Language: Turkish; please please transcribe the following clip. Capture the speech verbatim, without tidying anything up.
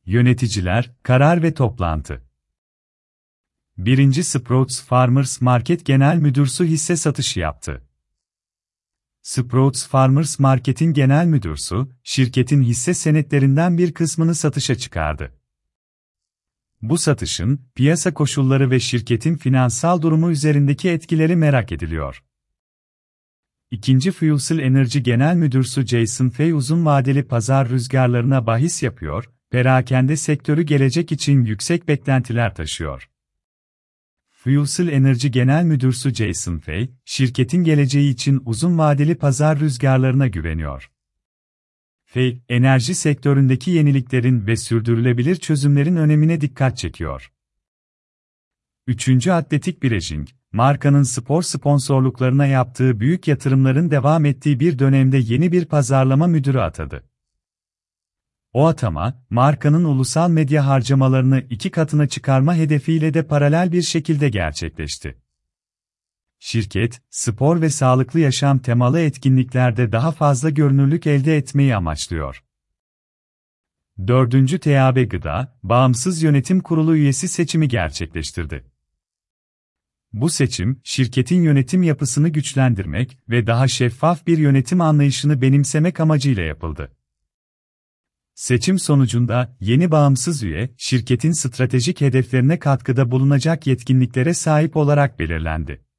Yöneticiler, karar ve toplantı. Birinci Sprouts Farmers Market Genel Müdürü hisse satışı yaptı. Sprouts Farmers Market'in genel müdürü, şirketin hisse senetlerinden bir kısmını satışa çıkardı. Bu satışın, piyasa koşulları ve şirketin finansal durumu üzerindeki etkileri merak ediliyor. İkinci Fuel Energy Genel Müdürü Jason Fay uzun vadeli pazar rüzgarlarına bahis yapıyor, perakende sektörü gelecek için yüksek beklentiler taşıyor. Fuel Energy Genel Müdürü Jason Fay, şirketin geleceği için uzun vadeli pazar rüzgarlarına güveniyor. Fay, enerji sektöründeki yeniliklerin ve sürdürülebilir çözümlerin önemine dikkat çekiyor. Üçüncü Atletik Brejing, markanın spor sponsorluklarına yaptığı büyük yatırımların devam ettiği bir dönemde yeni bir pazarlama müdürü atadı. O atama, markanın ulusal medya harcamalarını iki katına çıkarma hedefiyle de paralel bir şekilde gerçekleşti. Şirket, spor ve sağlıklı yaşam temalı etkinliklerde daha fazla görünürlük elde etmeyi amaçlıyor. Dördüncü T A B Gıda, Bağımsız Yönetim Kurulu üyesi seçimi gerçekleştirdi. Bu seçim, şirketin yönetim yapısını güçlendirmek ve daha şeffaf bir yönetim anlayışını benimsemek amacıyla yapıldı. Seçim sonucunda, yeni bağımsız üye, şirketin stratejik hedeflerine katkıda bulunacak yetkinliklere sahip olarak belirlendi.